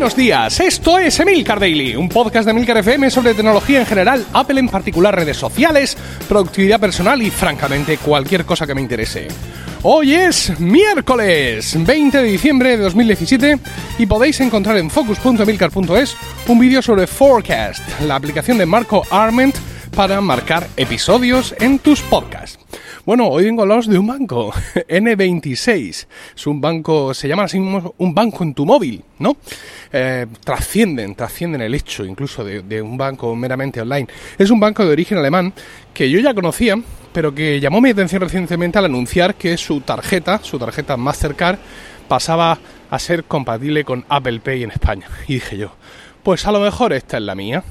Buenos días, esto es Emilcar Daily, un podcast de Emilcar FM sobre tecnología en general, Apple en particular, redes sociales, productividad personal y, francamente, cualquier cosa que me interese. Hoy es miércoles 20 de diciembre de 2017 y podéis encontrar en focus.emilcar.es un vídeo sobre Forecast, la aplicación de Marco Arment para marcar episodios en tus podcasts. Bueno, hoy vengo a hablaros de un banco, N26. Es un banco, se llama así mismo un banco en tu móvil, ¿no? Trascienden el hecho incluso de un banco meramente online. Es un banco de origen alemán que yo ya conocía, pero que llamó mi atención recientemente al anunciar que su tarjeta Mastercard, pasaba a ser compatible con Apple Pay en España. Y dije yo, pues a lo mejor esta es la mía.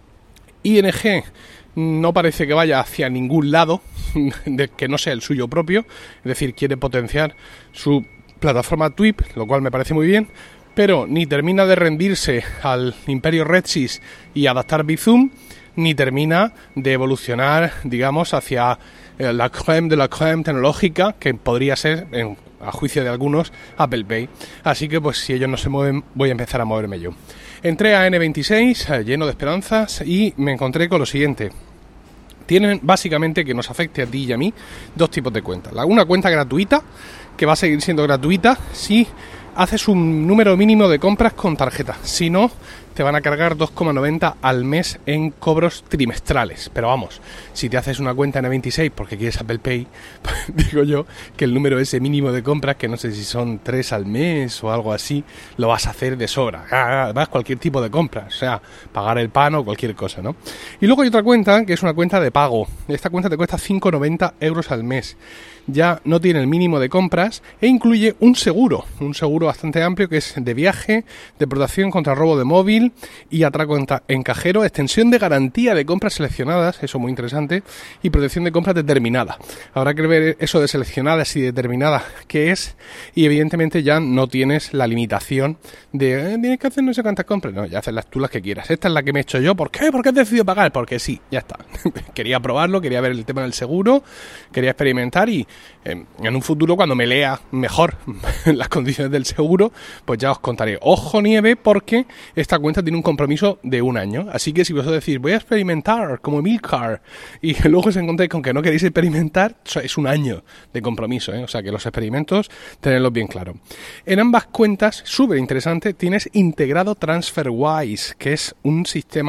ING no parece que vaya hacia ningún lado de que no sea el suyo propio, es decir, quiere potenciar su plataforma TWIP, lo cual me parece muy bien, pero ni termina de rendirse al imperio RedSys y adaptar Bizum, ni termina de evolucionar, digamos, hacia la crème de la crème tecnológica que podría ser, a juicio de algunos, Apple Pay. Así que, pues, si ellos no se mueven, voy a empezar a moverme yo. Entré a N26 lleno de esperanzas y me encontré con lo siguiente. Tienen básicamente, que nos afecte a ti y a mí, dos tipos de cuentas. Una cuenta gratuita, que va a seguir siendo gratuita si haces un número mínimo de compras con tarjeta. Si no, te van a cargar 2,90 al mes en cobros trimestrales. Pero vamos, si te haces una cuenta N26 porque quieres Apple Pay, pues digo yo que el número ese mínimo de compras, que no sé si son 3 al mes o algo así, lo vas a hacer de sobra. Además, cualquier tipo de compra, o sea, pagar el pan o cualquier cosa, ¿no? Y luego hay otra cuenta, que es una cuenta de pago. Esta cuenta te cuesta 5,90 euros al mes. Ya no tiene el mínimo de compras e incluye un seguro bastante amplio, que es de viaje, de protección contra robo de móvil y atraco en cajero, extensión de garantía de compras seleccionadas, eso muy interesante, y protección de compras determinada. Habrá que ver eso de seleccionadas y determinadas qué es, y evidentemente ya no tienes la limitación de tienes que hacer no sé cuántas compras, no, ya haces tú las que quieras. Esta es la que me he hecho yo. ¿Por qué? ¿Por qué has decidido pagar? Porque sí, ya está. Quería probarlo, quería ver el tema del seguro, quería experimentar y en un futuro, cuando me lea mejor las condiciones del seguro, pues ya os contaré. Ojo nieve, porque esta cuenta tiene un compromiso de 1 año. Así que si vosotros decís, voy a experimentar como Emilcar, y luego os encontréis con que no queréis experimentar, es 1 año de compromiso, ¿eh? O sea que los experimentos, tenedlos bien claro. En ambas cuentas, súper interesante, tienes integrado TransferWise, que es un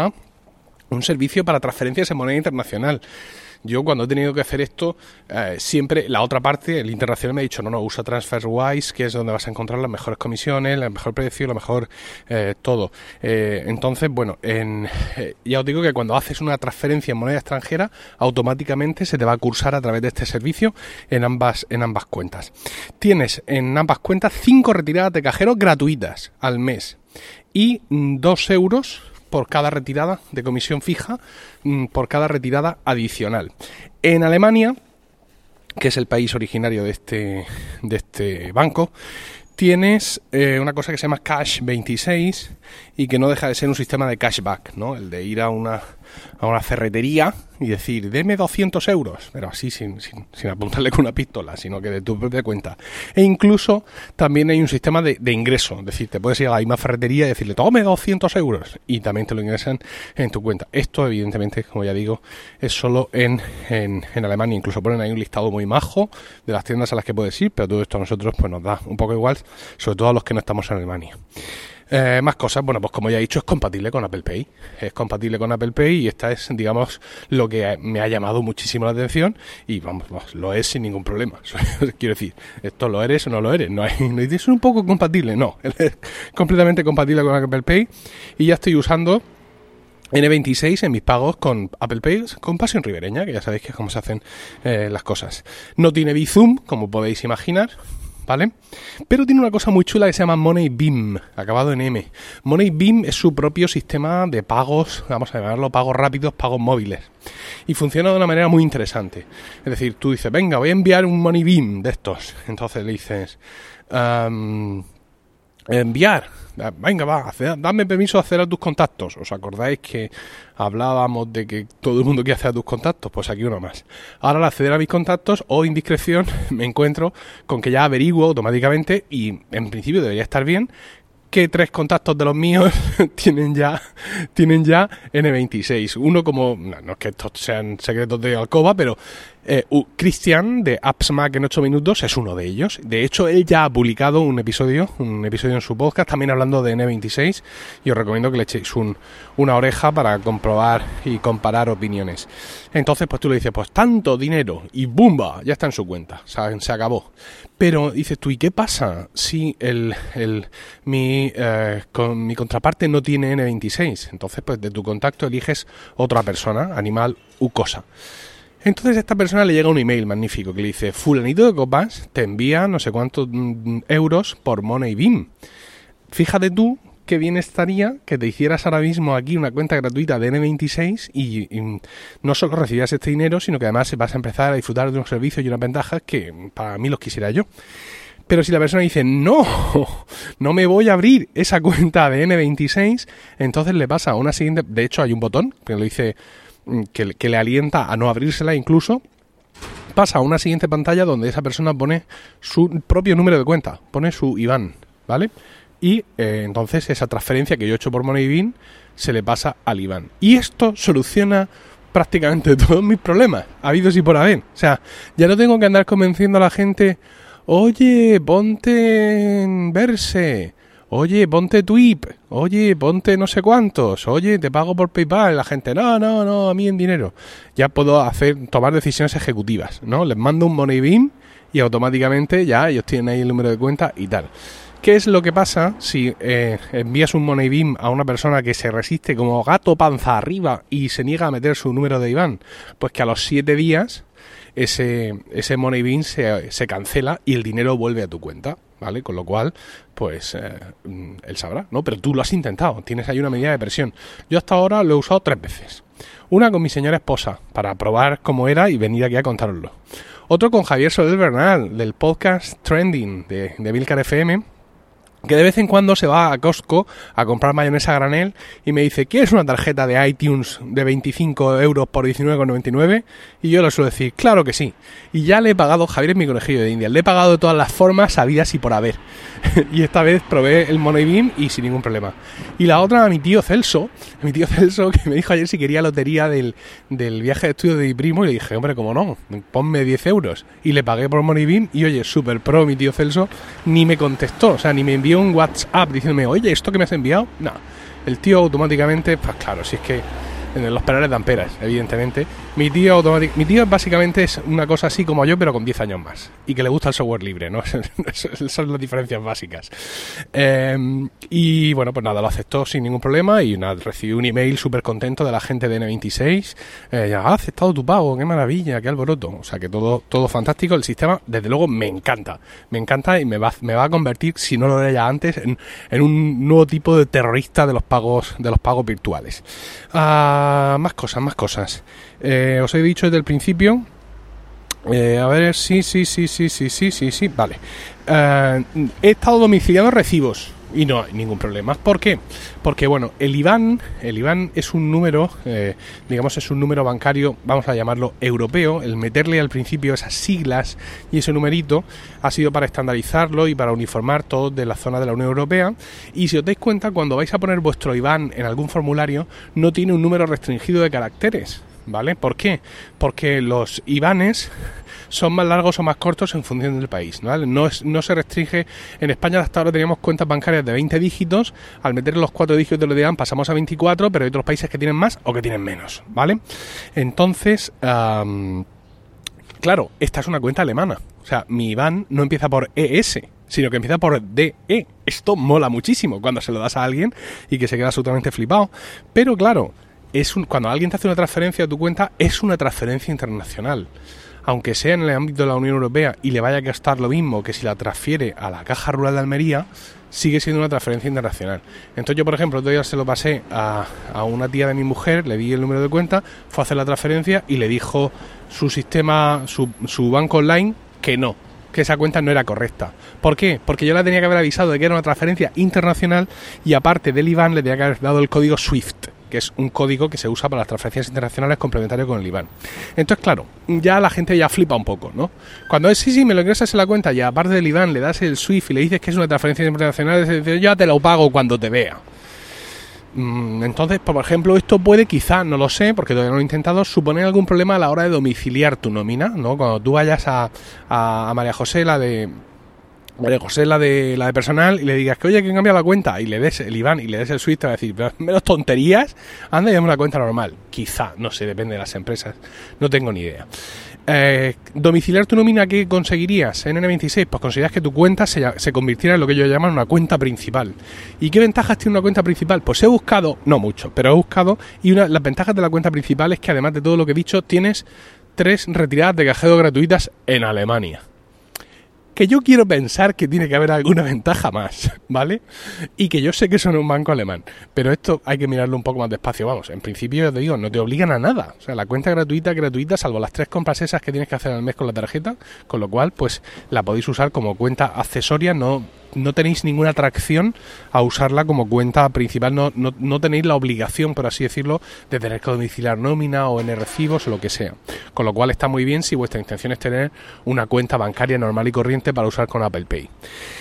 servicio para transferencias en moneda internacional. Yo, cuando he tenido que hacer esto, siempre la otra parte, el internacional, me ha dicho no, usa TransferWise, que es donde vas a encontrar las mejores comisiones, el mejor precio, lo mejor todo. Entonces, bueno, ya os digo que cuando haces una transferencia en moneda extranjera, automáticamente se te va a cursar a través de este servicio en ambas cuentas. Tienes en ambas cuentas 5 retiradas de cajero gratuitas al mes y 2 euros por cada retirada de comisión fija, por cada retirada adicional. En Alemania, que es el país originario de este banco, tienes una cosa que se llama Cash 26 y que no deja de ser un sistema de cashback, ¿no? El de ir a una ferretería y decir, deme 200 euros, pero así sin apuntarle con una pistola, sino que de tu propia cuenta. E incluso también hay un sistema de ingreso, es decir, te puedes ir a la misma ferretería y decirle, tome 200 euros, y también te lo ingresan en tu cuenta. Esto, evidentemente, como ya digo, es solo en Alemania. Incluso ponen ahí un listado muy majo de las tiendas a las que puedes ir, pero todo esto a nosotros pues nos da un poco igual, sobre todo a los que no estamos en Alemania. Más cosas, bueno, pues como ya he dicho, es compatible con Apple Pay. Es compatible con Apple Pay y esta es, digamos, lo que me ha llamado muchísimo la atención y vamos, lo es sin ningún problema. Quiero decir, esto lo eres o no lo eres. No es un poco compatible, no. Es completamente compatible con Apple Pay y ya estoy usando N26 en mis pagos con Apple Pay, con Pasión Ribereña, que ya sabéis que es como se hacen las cosas. No tiene Bizum, como podéis imaginar, ¿vale? Pero tiene una cosa muy chula que se llama MoneyBeam, acabado en M. MoneyBeam es su propio sistema de pagos, vamos a llamarlo pagos rápidos, pagos móviles. Y funciona de una manera muy interesante. Es decir, tú dices, venga, voy a enviar un MoneyBeam de estos. Entonces le dices, enviar, venga, va, dame permiso de acceder a tus contactos. ¿Os acordáis que hablábamos de que todo el mundo quiere acceder a tus contactos? Pues aquí uno más. Ahora, al acceder a mis contactos o indiscreción, me encuentro con que ya averiguo automáticamente, y en principio debería estar bien, que 3 contactos de los míos tienen ya N26. Uno como, no es que estos sean secretos de alcoba, pero Cristian de Apps Mac en 8 minutos es uno de ellos. De hecho, él ya ha publicado un episodio en su podcast, también hablando de N26, y os recomiendo que le echéis una oreja para comprobar y comparar opiniones. Entonces, pues tú le dices, pues tanto dinero, y ¡bumba! Ya está en su cuenta, se acabó. Pero dices tú, ¿y qué pasa si mi contraparte no tiene N26? Entonces, pues de tu contacto eliges otra persona, animal u cosa. Entonces a esta persona le llega un email magnífico que le dice: fulanito de copas te envía no sé cuántos euros por MoneyBeam. Fíjate tú qué bien estaría que te hicieras ahora mismo aquí una cuenta gratuita de N26 y no solo recibieras este dinero, sino que además vas a empezar a disfrutar de unos servicios y unas ventajas que para mí los quisiera yo. Pero si la persona dice, no me voy a abrir esa cuenta de N26, entonces le pasa a una siguiente... De hecho, hay un botón que lo dice... Que le alienta a no abrírsela incluso, pasa a una siguiente pantalla donde esa persona pone su propio número de cuenta, pone su IBAN, ¿vale? Y entonces esa transferencia que yo he hecho por MoneyBeam se le pasa al IBAN. Y esto soluciona prácticamente todos mis problemas, habidos y por haber. O sea, ya no tengo que andar convenciendo a la gente, oye, ponte en Verse, oye, ponte Twip, oye, ponte no sé cuántos, oye, te pago por PayPal. La gente, no, a mí en dinero. Ya puedo tomar decisiones ejecutivas, ¿no? Les mando un MoneyBeam y automáticamente ya ellos tienen ahí el número de cuenta y tal. ¿Qué es lo que pasa si envías un MoneyBeam a una persona que se resiste como gato panza arriba y se niega a meter su número de IBAN? Pues que a los 7 días ese MoneyBeam se cancela y el dinero vuelve a tu cuenta, ¿vale? Con lo cual, pues él sabrá, ¿no? Pero tú lo has intentado, tienes ahí una medida de presión. Yo hasta ahora lo he usado 3 veces. Una con mi señora esposa, para probar cómo era y venir aquí a contároslo. Otro con Javier Soler Bernal, del podcast Trending de Emilcar FM, que de vez en cuando se va a Costco a comprar mayonesa a granel y me dice, ¿quieres una tarjeta de iTunes de 25 euros por 19,99? Y yo le suelo decir, claro que sí. Y ya le he pagado, Javier es mi conejillo de India, le he pagado de todas las formas habidas y por haber. Y esta vez probé el MoneyBeam y sin ningún problema. Y la otra a mi tío Celso, que me dijo ayer si quería lotería del viaje de estudio de mi primo, y le dije, hombre, ¿cómo no? Ponme 10 euros. Y le pagué por MoneyBeam y oye, super pro mi tío Celso, ni me contestó, o sea, ni me envió un WhatsApp diciéndome, oye, ¿esto que me has enviado? No, el tío automáticamente, pues claro, si es que los perales dan peras, evidentemente. Mi tío básicamente es una cosa así como yo, pero con 10 años más, y que le gusta el software libre, ¿no? Esas son las diferencias básicas. Y bueno, pues nada, lo aceptó sin ningún problema y nada, recibí un email súper contento de la gente de N26, ya ha aceptado tu pago, qué maravilla, qué alboroto. O sea que todo fantástico. El sistema, desde luego, me encanta y me va a convertir, si no lo era ya antes, en un nuevo tipo de terrorista de los pagos virtuales. Más cosas. Os he dicho desde el principio. A ver, sí, vale. He estado domiciliando recibos y no hay ningún problema. ¿Por qué? Porque, bueno, el IBAN es un número, es un número bancario, vamos a llamarlo europeo. El meterle al principio esas siglas y ese numerito ha sido para estandarizarlo y para uniformar todo de la zona de la Unión Europea. Y si os dais cuenta, cuando vais a poner vuestro IBAN en algún formulario, no tiene un número restringido de caracteres, ¿vale? ¿Por qué? Porque los IBANes son más largos o más cortos en función del país, ¿vale? No se restringe. En España hasta ahora teníamos cuentas bancarias de 20 dígitos, al meter los 4 dígitos de lo de IBAN pasamos a 24, pero hay otros países que tienen más o que tienen menos, ¿vale? Entonces, claro, esta es una cuenta alemana, o sea, mi IBAN no empieza por ES, sino que empieza por DE. Esto mola muchísimo cuando se lo das a alguien y que se queda absolutamente flipado, pero claro, cuando alguien te hace una transferencia a tu cuenta, es una transferencia internacional. Aunque sea en el ámbito de la Unión Europea y le vaya a costar lo mismo que si la transfiere a la Caja Rural de Almería, sigue siendo una transferencia internacional. Entonces yo, por ejemplo, todavía se lo pasé a una tía de mi mujer, le di el número de cuenta, fue a hacer la transferencia y le dijo su sistema, su banco online, que esa cuenta no era correcta. ¿Por qué? Porque yo la tenía que haber avisado de que era una transferencia internacional y aparte del IBAN le tenía que haber dado el código SWIFT, que es un código que se usa para las transferencias internacionales complementarias con el IBAN. Entonces, claro, ya la gente ya flipa un poco, ¿no? Cuando es sí, me lo ingresas en la cuenta y aparte del IBAN le das el SWIFT y le dices que es una transferencia internacional, se dice, ya te lo pago cuando te vea. Entonces, por ejemplo, esto puede, quizá, no lo sé, porque todavía no lo he intentado, suponer algún problema a la hora de domiciliar tu nómina, ¿no? Cuando tú vayas a María José, la de personal, y le digas que oye, que cambia la cuenta, y le des el IBAN y le des el SWIFT, te va a decir, menos tonterías, anda y dame una cuenta normal. Quizá, no sé, depende de las empresas, no tengo ni idea. Domiciliar tu nómina, ¿qué conseguirías en N26? Pues conseguirías que tu cuenta se convirtiera en lo que ellos llaman una cuenta principal. ¿Y qué ventajas tiene una cuenta principal? Pues he buscado, no mucho, pero he buscado, y las ventajas de la cuenta principal es que además de todo lo que he dicho, tienes 3 retiradas de cajero gratuitas en Alemania. Que yo quiero pensar que tiene que haber alguna ventaja más, ¿vale? Y que yo sé que son un banco alemán, pero esto hay que mirarlo un poco más despacio, vamos. En principio, yo te digo, no te obligan a nada. O sea, la cuenta gratuita, salvo las 3 compras esas que tienes que hacer al mes con la tarjeta, con lo cual, pues, la podéis usar como cuenta accesoria, no tenéis ninguna atracción a usarla como cuenta principal, no tenéis la obligación, por así decirlo, de tener que domiciliar nómina o en recibos o lo que sea. Con lo cual está muy bien si vuestra intención es tener una cuenta bancaria normal y corriente para usar con Apple Pay.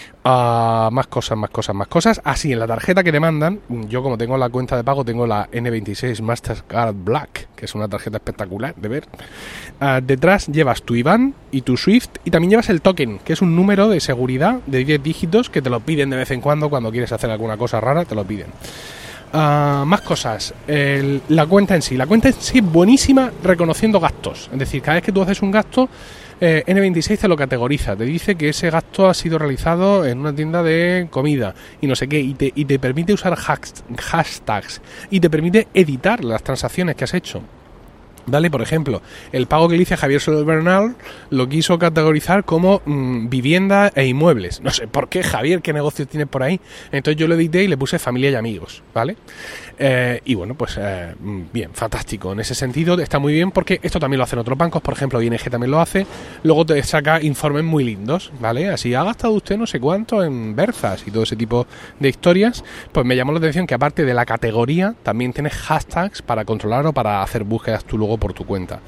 Más cosas. Así, en la tarjeta que te mandan, yo como tengo la cuenta de pago, tengo la N26 Mastercard Black, que es una tarjeta espectacular de ver. Detrás llevas tu IBAN y tu SWIFT, y también llevas el token, que es un número de seguridad de 10 dígitos que te lo piden de vez en cuando quieres hacer alguna cosa rara, te lo piden. Más cosas. La cuenta en sí es buenísima reconociendo gastos, es decir, cada vez que tú haces un gasto, N26 te lo categoriza, te dice que ese gasto ha sido realizado en una tienda de comida y no sé qué, y te permite usar hashtags y te permite editar las transacciones que has hecho. ¿Vale? Por ejemplo, el pago que le hice a Javier Soler Bernal lo quiso categorizar como vivienda e inmuebles. No sé por qué, Javier, qué negocios tienes por ahí. Entonces yo lo edité y le puse familia y amigos, ¿vale? Y bueno, pues bien, fantástico. En ese sentido está muy bien porque esto también lo hacen otros bancos, por ejemplo, ING también lo hace. Luego te saca informes muy lindos, ¿vale? Así, ha gastado usted no sé cuánto en berzas y todo ese tipo de historias. Pues me llamó la atención que aparte de la categoría, también tienes hashtags para controlar o para hacer búsquedas tú luego por tu cuenta.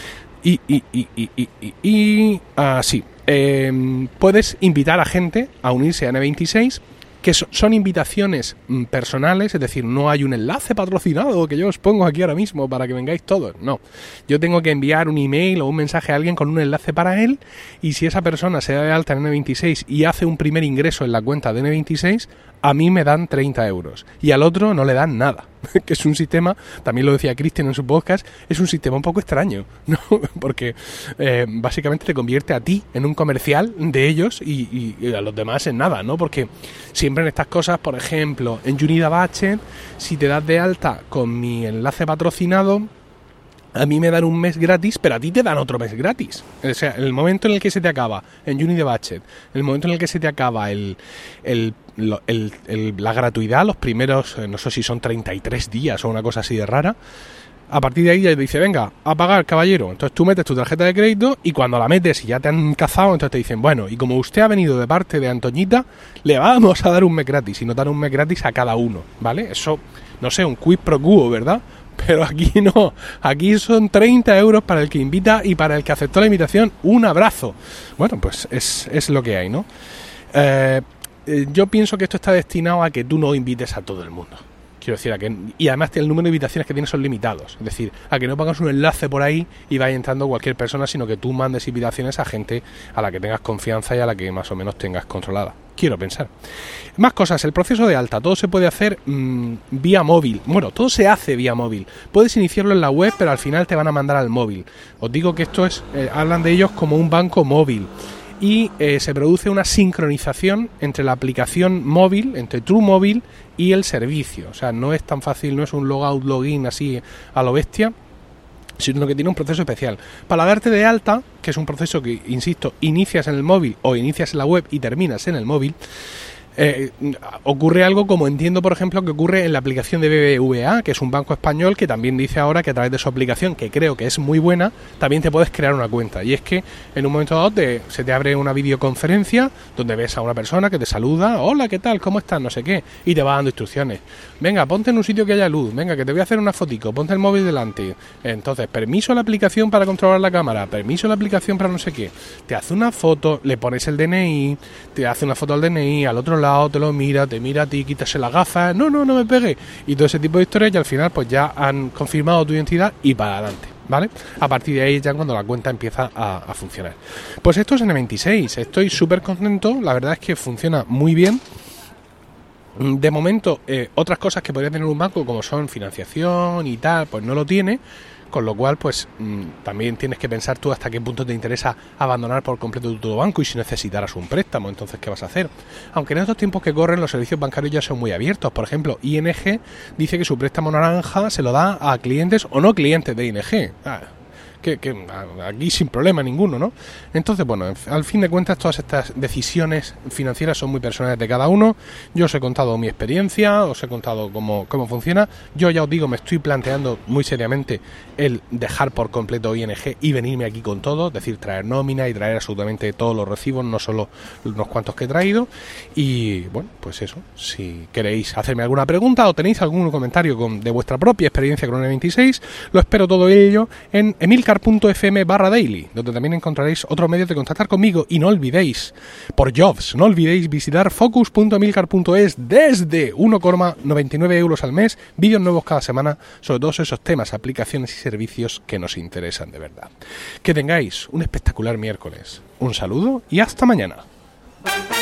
Puedes invitar a gente a unirse a N26, que son invitaciones personales, es decir, no hay un enlace patrocinado que yo os pongo aquí ahora mismo para que vengáis todos, no. Yo tengo que enviar un email o un mensaje a alguien con un enlace para él, y si esa persona se da de alta en N26 y hace un primer ingreso en la cuenta de N26, a mí me dan 30 euros y al otro no le dan nada, que es un sistema, también lo decía Cristian en su podcast, es un sistema un poco extraño, ¿no? Porque básicamente te convierte a ti en un comercial de ellos y a los demás en nada, ¿no? Porque siempre en estas cosas, por ejemplo, en Unida Budget, si te das de alta con mi enlace patrocinado, a mí me dan un mes gratis, pero a ti te dan otro mes gratis. O sea, el momento en el que se te acaba, en Unity Budget, el momento en el que se te acaba la gratuidad, los primeros, no sé si son 33 días o una cosa así de rara, a partir de ahí ya te dice, venga, a pagar, caballero. Entonces tú metes tu tarjeta de crédito y cuando la metes y ya te han cazado, entonces te dicen, bueno, y como usted ha venido de parte de Antoñita, le vamos a dar un mes gratis, y nos dan un mes gratis a cada uno, ¿vale? Eso, no sé, un quid pro quo, ¿verdad? Pero aquí no, aquí son 30 euros para el que invita y para el que aceptó la invitación, un abrazo. Bueno, pues es lo que hay, ¿no? Yo pienso que esto está destinado a que tú no invites a todo el mundo. Quiero decir, y además el número de invitaciones que tienes son limitados. Es decir, a que no pongas un enlace por ahí y vaya entrando cualquier persona, sino que tú mandes invitaciones a gente a la que tengas confianza y a la que más o menos tengas controlada. Quiero pensar. Más cosas, el proceso de alta, todo se puede hacer vía móvil. Bueno, todo se hace vía móvil. Puedes iniciarlo en la web, pero al final te van a mandar al móvil. Os digo que esto es, hablan de ellos como un banco móvil. Y se produce una sincronización entre la aplicación móvil, entre TrueMóvil y el servicio. O sea, no es tan fácil, no es un logout, login así a lo bestia, sino que tiene un proceso especial. Para darte de alta, que es un proceso que, insisto, inicias en el móvil o inicias en la web y terminas en el móvil, ocurre algo como entiendo, por ejemplo, que ocurre en la aplicación de BBVA, que es un banco español que también dice ahora que a través de su aplicación, que creo que es muy buena, también te puedes crear una cuenta. Y es que en un momento dado se te abre una videoconferencia donde ves a una persona que te saluda, hola, ¿qué tal? ¿Cómo estás? No sé qué, y te va dando instrucciones. Venga, ponte en un sitio que haya luz, venga, que te voy a hacer una fotico, ponte el móvil delante. Entonces, permiso a la aplicación para controlar la cámara, permiso a la aplicación para no sé qué. Te hace una foto, le pones el DNI, te hace una foto al DNI, al otro lado te lo mira, te mira a ti, quítase las gafas, no me pegue. Y todo ese tipo de historias, y al final pues ya han confirmado tu identidad y para adelante, ¿vale? A partir de ahí ya cuando la cuenta empieza a funcionar. Pues esto es N26, estoy súper contento, la verdad es que funciona muy bien. De momento, otras cosas que podría tener un banco, como son financiación y tal, pues no lo tiene, con lo cual, pues también tienes que pensar tú hasta qué punto te interesa abandonar por completo tu banco y si necesitaras un préstamo, entonces, ¿qué vas a hacer? Aunque en estos tiempos que corren los servicios bancarios ya son muy abiertos. Por ejemplo, ING dice que su préstamo naranja se lo da a clientes o no clientes de ING. Que aquí sin problema ninguno, ¿no? Entonces, bueno, al fin de cuentas todas estas decisiones financieras son muy personales de cada uno. Yo os he contado mi experiencia, os he contado cómo funciona. Yo ya os digo, me estoy planteando muy seriamente el dejar por completo ING y venirme aquí con todo, es decir, traer nómina y traer absolutamente todos los recibos, no solo unos cuantos que he traído. Y bueno, pues eso, si queréis hacerme alguna pregunta o tenéis algún comentario de vuestra propia experiencia con N26, lo espero todo ello en emilcar.fm/daily, donde también encontraréis otros medios de contactar conmigo. Y no olvidéis, por jobs, no olvidéis visitar focus.emilcar.es desde 1,99 € al mes, vídeos nuevos cada semana sobre todos esos temas, aplicaciones y servicios que nos interesan de verdad. Que tengáis un espectacular miércoles. Un saludo y hasta mañana.